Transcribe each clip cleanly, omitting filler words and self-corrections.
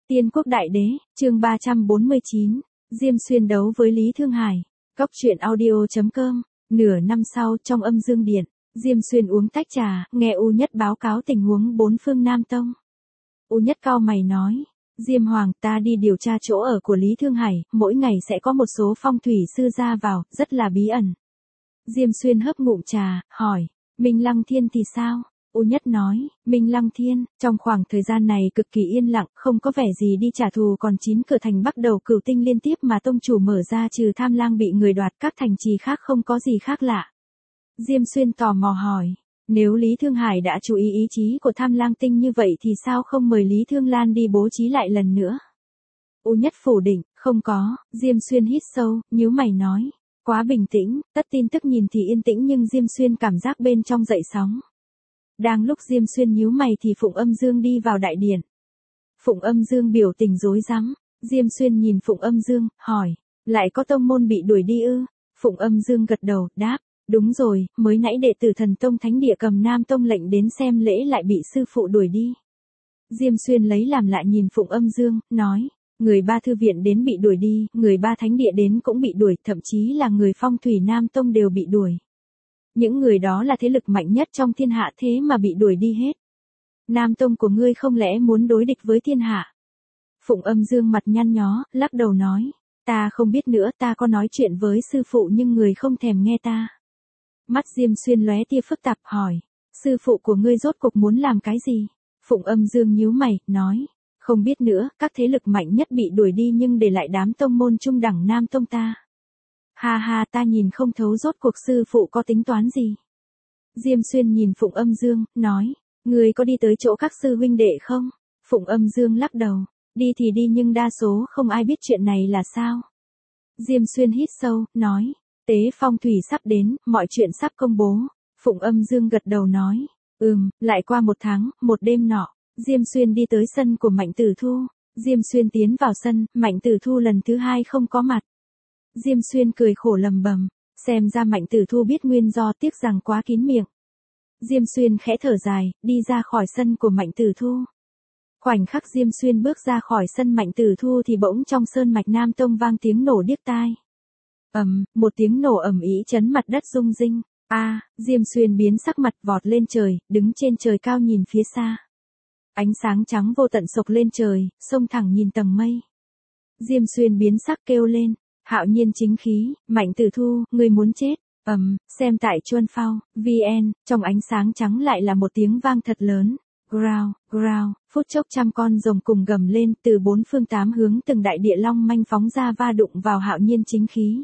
Tiên quốc đại đế, chương 349, Diêm Xuyên đấu với Lý Thương Hải. Cóc truyện audio.com. Nửa năm sau, trong âm dương điện, Diêm Xuyên uống tách trà, nghe U Nhất báo cáo tình huống bốn phương Nam Tông. U Nhất cau mày nói, Diêm Hoàng, ta đi điều tra chỗ ở của Lý Thương Hải, mỗi ngày sẽ có một số phong thủy sư ra vào, rất là bí ẩn. Diêm Xuyên hớp ngụm trà, hỏi, Minh Lăng Thiên thì sao? U Nhất nói, Minh Lăng Thiên, trong khoảng thời gian này cực kỳ yên lặng, không có vẻ gì đi trả thù, còn 9 cửa thành bắt đầu cửu tinh liên tiếp mà tông chủ mở ra trừ Tham Lang bị người đoạt, các thành trì khác không có gì khác lạ. Diêm Xuyên tò mò hỏi, nếu Lý Thương Hải đã chú ý ý chí của Tham Lang tinh như vậy thì sao không mời Lý Thương Lan đi bố trí lại lần nữa? U Nhất phủ định, không có. Diêm Xuyên hít sâu, nhíu mày nói, quá bình tĩnh, tất tin tức nhìn thì yên tĩnh nhưng Diêm Xuyên cảm giác bên trong dậy sóng. Đang lúc Diêm Xuyên nhíu mày thì Phụng Âm Dương đi vào đại điện. Phụng Âm Dương biểu tình rối rắm. Diêm Xuyên nhìn Phụng Âm Dương, hỏi, lại có tông môn bị đuổi đi ư? Phụng Âm Dương gật đầu, đáp, đúng rồi, mới nãy đệ tử Thần Tông Thánh Địa cầm Nam Tông lệnh đến xem lễ lại bị sư phụ đuổi đi. Diêm Xuyên lấy làm lạ nhìn Phụng Âm Dương, nói, người ba thư viện đến bị đuổi đi, người ba thánh địa đến cũng bị đuổi, thậm chí là người phong thủy Nam Tông đều bị đuổi. Những người đó là thế lực mạnh nhất trong thiên hạ thế mà bị đuổi đi hết. Nam Tông của ngươi không lẽ muốn đối địch với thiên hạ? Phụng Âm Dương mặt nhăn nhó, lắc đầu nói, ta không biết nữa, ta có nói chuyện với sư phụ nhưng người không thèm nghe ta. Mắt Diêm Xuyên lóe tia phức tạp hỏi, sư phụ của ngươi rốt cuộc muốn làm cái gì? Phụng Âm Dương nhíu mày, nói, không biết nữa, các thế lực mạnh nhất bị đuổi đi nhưng để lại đám tông môn trung đẳng Nam Tông ta. Ha ha, ta nhìn không thấu rốt cuộc sư phụ có tính toán gì. Diêm Xuyên nhìn Phụng Âm Dương, nói, người có đi tới chỗ các sư huynh đệ không? Phụng Âm Dương lắc đầu, đi thì đi nhưng đa số không ai biết chuyện này là sao. Diêm Xuyên hít sâu, nói, tế phong thủy sắp đến, mọi chuyện sắp công bố. Phụng Âm Dương gật đầu nói, lại qua một tháng, một đêm nọ, Diêm Xuyên đi tới sân của Mạnh Tử Thu. Diêm Xuyên tiến vào sân, Mạnh Tử Thu lần thứ hai không có mặt. Diêm Xuyên cười khổ lầm bầm, xem ra Mạnh Tử Thu biết nguyên do, tiếc rằng quá kín miệng. Diêm Xuyên khẽ thở dài, đi ra khỏi sân của Mạnh Tử Thu. Khoảnh khắc Diêm Xuyên bước ra khỏi sân Mạnh Tử Thu thì bỗng trong sơn mạch Nam Tông vang tiếng nổ điếc tai. Một tiếng nổ ầm ĩ chấn mặt đất rung rinh. Diêm Xuyên biến sắc mặt vọt lên trời, đứng trên trời cao nhìn phía xa. Ánh sáng trắng vô tận sộc lên trời, xông thẳng nhìn tầng mây. Diêm Xuyên biến sắc kêu lên, Hạo Nhiên chính khí, Mạnh Tử Thu, ngươi muốn chết. Xem tại Chuân Phao, VN, trong ánh sáng trắng lại là một tiếng vang thật lớn. Growl, growl, phút chốc trăm con rồng cùng gầm lên từ bốn phương tám hướng, từng đại địa long manh phóng ra va đụng vào Hạo Nhiên chính khí.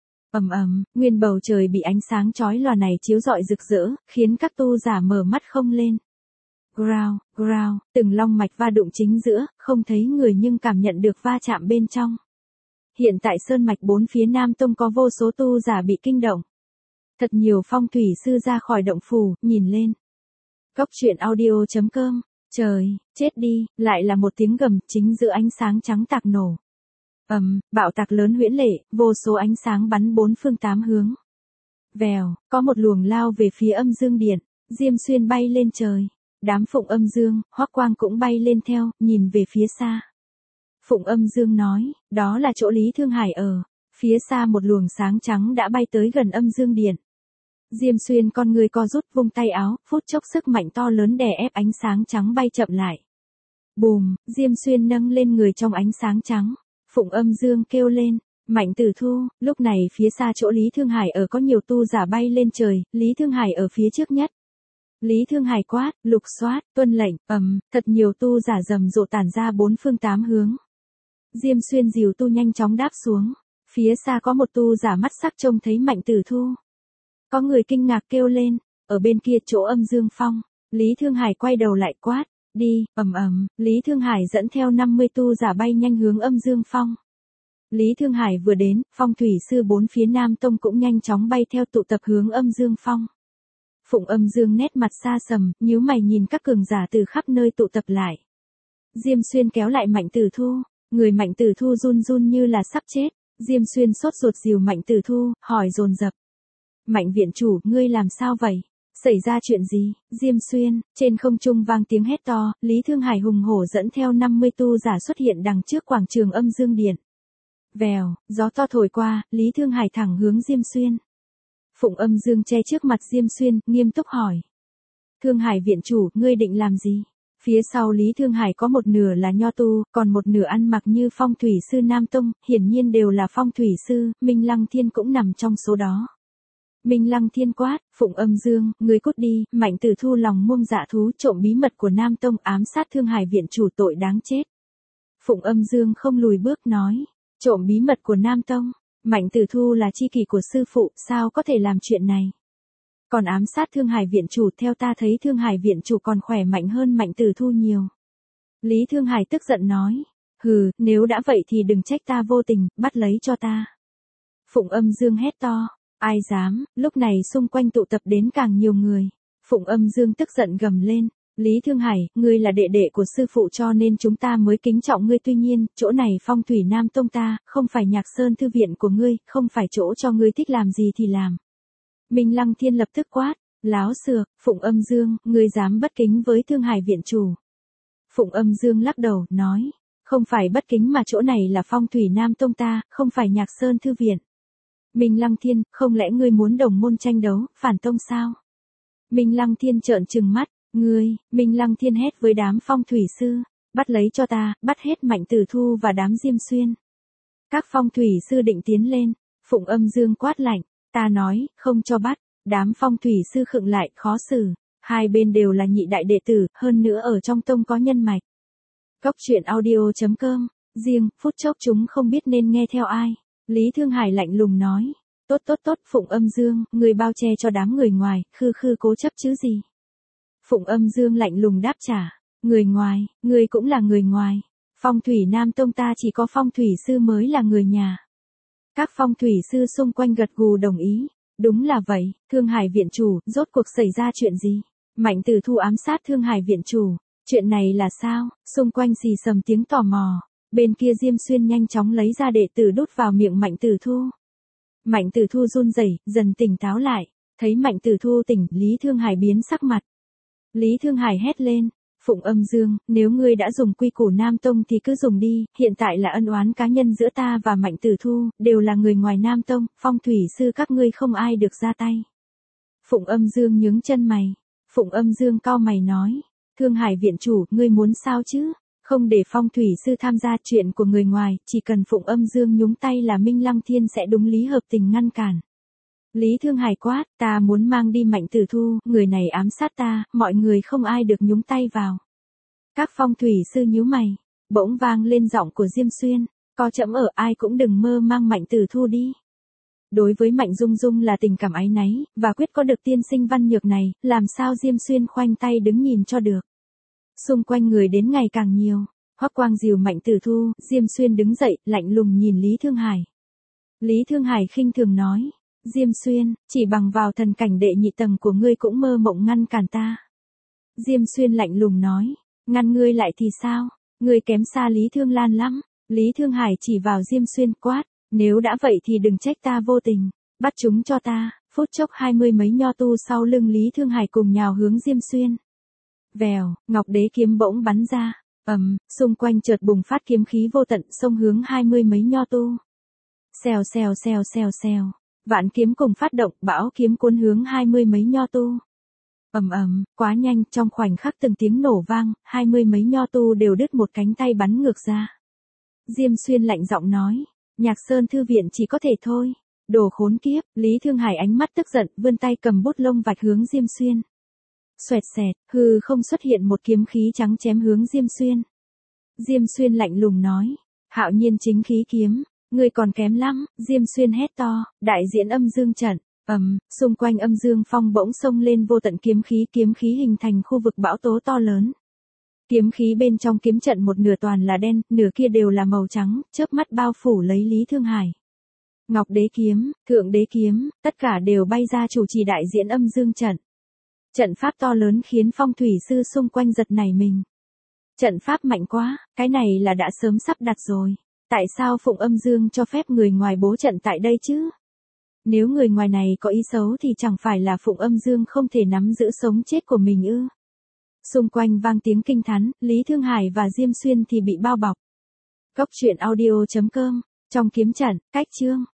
Nguyên bầu trời bị ánh sáng chói lòa này chiếu rọi rực rỡ, khiến các tu giả mở mắt không lên. Growl, growl, từng long mạch va đụng chính giữa, không thấy người nhưng cảm nhận được va chạm bên trong. Hiện tại sơn mạch bốn phía Nam Tông có vô số tu giả bị kinh động. Thật nhiều phong thủy sư ra khỏi động phủ, nhìn lên. Cóc truyện audio.com, trời, chết đi, lại là một tiếng gầm, chính giữa ánh sáng trắng tạc nổ. Bạo tạc lớn huyễn lệ, vô số ánh sáng bắn bốn phương tám hướng. Vèo, có một luồng lao về phía Âm Dương Điện, Diêm Xuyên bay lên trời. Đám Phụng Âm Dương, Hoắc Quang cũng bay lên theo, nhìn về phía xa. Phụng Âm Dương nói, đó là chỗ Lý Thương Hải ở. Phía xa một luồng sáng trắng đã bay tới gần Âm Dương Điện. Diêm Xuyên con người co rút, vung tay áo, phút chốc sức mạnh to lớn đè ép ánh sáng trắng bay chậm lại. Bùm, Diêm Xuyên nâng lên người trong ánh sáng trắng. Phụng Âm Dương kêu lên, Mạnh Tử Thu, lúc này phía xa chỗ Lý Thương Hải ở có nhiều tu giả bay lên trời, Lý Thương Hải ở phía trước nhất. Lý Thương Hải quát, lục soát, tuân lệnh, thật nhiều tu giả rầm rộ tản ra bốn phương tám hướng. Diêm Xuyên dìu tu nhanh chóng đáp xuống. Phía xa có một tu giả mắt sắc trông thấy Mạnh Tử Thu. Có người kinh ngạc kêu lên, ở bên kia chỗ Âm Dương Phong. Lý Thương Hải quay đầu lại quát, đi, Lý Thương Hải dẫn theo 50 tu giả bay nhanh hướng Âm Dương Phong. Lý Thương Hải vừa đến, phong thủy sư bốn phía Nam Tông cũng nhanh chóng bay theo tụ tập hướng Âm Dương Phong. Phụng Âm Dương nét mặt xa sầm, nhíu mày nhìn các cường giả từ khắp nơi tụ tập lại. Diêm Xuyên kéo lại Mạnh Tử Thu, người Mạnh Tử Thu run run như là sắp chết. Diêm Xuyên sốt ruột dìu Mạnh Tử Thu, hỏi dồn dập. Mạnh viện chủ, ngươi làm sao vậy? Xảy ra chuyện gì? Diêm Xuyên, trên không trung vang tiếng hét to, Lý Thương Hải hùng hổ dẫn theo 50 tu giả xuất hiện đằng trước quảng trường Âm Dương Điện. Vèo, gió to thổi qua, Lý Thương Hải thẳng hướng Diêm Xuyên. Phụng Âm Dương che trước mặt Diêm Xuyên, nghiêm túc hỏi. Thương Hải viện chủ, ngươi định làm gì? Phía sau Lý Thương Hải có một nửa là nho tu, còn một nửa ăn mặc như phong thủy sư Nam Tông, hiển nhiên đều là phong thủy sư, Minh Lăng Thiên cũng nằm trong số đó. Minh Lăng Thiên quát, Phụng Âm Dương, ngươi cút đi, Mạnh Tử Thu lòng muông dạ thú trộm bí mật của Nam Tông ám sát Thương Hải viện chủ tội đáng chết. Phụng Âm Dương không lùi bước nói, trộm bí mật của Nam Tông, Mạnh Tử Thu là chi kỷ của sư phụ, sao có thể làm chuyện này? Còn ám sát Thương Hải viện chủ, theo ta thấy Thương Hải viện chủ còn khỏe mạnh hơn Mạnh Tử Thu nhiều. Lý Thương Hải tức giận nói, hừ, nếu đã vậy thì đừng trách ta vô tình, bắt lấy cho ta. Phụng Âm Dương hét to, ai dám, lúc này xung quanh tụ tập đến càng nhiều người. Phụng Âm Dương tức giận gầm lên, Lý Thương Hải, ngươi là đệ đệ của sư phụ cho nên chúng ta mới kính trọng ngươi, tuy nhiên, chỗ này phong thủy Nam Tông ta, không phải Nhạc Sơn thư viện của ngươi, không phải chỗ cho ngươi thích làm gì thì làm. Minh Lăng Thiên lập tức quát, láo xược, Phụng Âm Dương, ngươi dám bất kính với Thương Hải viện chủ. Phụng Âm Dương lắc đầu, nói, không phải bất kính mà chỗ này là phong thủy Nam Tông ta, không phải Nhạc Sơn thư viện. Minh Lăng Thiên, không lẽ ngươi muốn đồng môn tranh đấu, phản tông sao? Minh Lăng Thiên trợn trừng mắt, ngươi, Minh Lăng Thiên hét với đám phong thủy sư, bắt lấy cho ta, bắt hết Mạnh Tử Thu và đám Diêm Xuyên. Các phong thủy sư định tiến lên, Phụng Âm Dương quát lạnh, ta nói, không cho bắt, đám phong thủy sư khựng lại, khó xử, hai bên đều là nhị đại đệ tử, hơn nữa ở trong tông có nhân mạch. Cốc truyện audio.com, riêng, phút chốc chúng không biết nên nghe theo ai. Lý Thương Hải lạnh lùng nói, tốt tốt tốt, Phụng Âm Dương, người bao che cho đám người ngoài, khư khư cố chấp chứ gì. Phụng Âm Dương lạnh lùng đáp trả, người ngoài, người cũng là người ngoài, phong thủy Nam Tông ta chỉ có phong thủy sư mới là người nhà. Các phong thủy sư xung quanh gật gù đồng ý, đúng là vậy, Thương Hải viện chủ, rốt cuộc xảy ra chuyện gì? Mạnh Tử Thu ám sát Thương Hải viện chủ, chuyện này là sao? Xung quanh xì xầm tiếng tò mò. Bên kia Diêm Xuyên nhanh chóng lấy ra đệ tử đút vào miệng Mạnh Tử Thu. Mạnh Tử Thu run rẩy, dần tỉnh táo lại, thấy Mạnh Tử Thu tỉnh, Lý Thương Hải biến sắc mặt. Lý Thương Hải hét lên, Phụng Âm Dương, nếu ngươi đã dùng quy củ Nam Tông thì cứ dùng đi, hiện tại là ân oán cá nhân giữa ta và Mạnh Tử Thu, đều là người ngoài Nam Tông, phong thủy sư các ngươi không ai được ra tay. Phụng Âm Dương nhướng chân mày, Phụng Âm Dương cau mày nói, Thương Hải viện chủ, ngươi muốn sao chứ? Không để phong thủy sư tham gia chuyện của người ngoài, chỉ cần Phụng Âm Dương nhúng tay là Minh Lăng Thiên sẽ đúng lý hợp tình ngăn cản. Lý Thương Hải quát, ta muốn mang đi Mạnh Tử Thu, người này ám sát ta, mọi người không ai được nhúng tay vào. Các phong thủy sư nhíu mày, bỗng vang lên giọng của Diêm Xuyên, có chẫm ở ai cũng đừng mơ mang Mạnh Tử Thu đi. Đối với Mạnh Dung Dung là tình cảm áy náy, và quyết có được tiên sinh văn nhược này, làm sao Diêm Xuyên khoanh tay đứng nhìn cho được. Xung quanh người đến ngày càng nhiều, Hoắc Quang dìu Mạnh Tử Thu, Diêm Xuyên đứng dậy, lạnh lùng nhìn Lý Thương Hải. Lý Thương Hải khinh thường nói, Diêm Xuyên, chỉ bằng vào thần cảnh đệ nhị tầng của ngươi cũng mơ mộng ngăn cản ta. Diêm Xuyên lạnh lùng nói, ngăn ngươi lại thì sao, ngươi kém xa Lý Thương Lan lắm. Lý Thương Hải chỉ vào Diêm Xuyên quát, nếu đã vậy thì đừng trách ta vô tình, bắt chúng cho ta. Phút chốc 20 mấy nho tu sau lưng Lý Thương Hải cùng nhào hướng Diêm Xuyên. Vèo, ngọc đế kiếm bỗng bắn ra, xung quanh chợt bùng phát kiếm khí vô tận xông hướng 20 mấy nho tu. Xèo xèo xèo xèo xèo, vạn kiếm cùng phát động, bão kiếm cuốn hướng 20 mấy nho tu. Quá nhanh, trong khoảnh khắc từng tiếng nổ vang, 20 mấy nho tu đều đứt một cánh tay bắn ngược ra. Diêm Xuyên lạnh giọng nói, Nhạc Sơn thư viện chỉ có thể thôi. Đồ khốn kiếp, Lý Thương Hải ánh mắt tức giận, vươn tay cầm bút lông vạch hướng Diêm Xuyên. Xoẹt xẹt, hư không xuất hiện một kiếm khí trắng chém hướng Diêm Xuyên. Diêm Xuyên lạnh lùng nói, Hạo Nhiên chính khí kiếm, ngươi còn kém lắm. Diêm Xuyên hét to, đại diễn âm dương trận. Xung quanh âm dương phong bỗng xông lên vô tận kiếm khí hình thành khu vực bão tố to lớn. Kiếm khí bên trong kiếm trận một nửa toàn là đen, nửa kia đều là màu trắng, chớp mắt bao phủ lấy Lý Thương Hải. Ngọc đế kiếm, thượng đế kiếm, tất cả đều bay ra chủ trì đại diễn âm dương trận. Trận pháp to lớn khiến phong thủy sư xung quanh giật nảy mình. Trận pháp mạnh quá, cái này là đã sớm sắp đặt rồi. Tại sao Phụng Âm Dương cho phép người ngoài bố trận tại đây chứ? Nếu người ngoài này có ý xấu thì chẳng phải là Phụng Âm Dương không thể nắm giữ sống chết của mình ư? Xung quanh vang tiếng kinh thán, Lý Thương Hải và Diêm Xuyên thì bị bao bọc. Cốc truyện audio.com, trong kiếm trận, cách chương.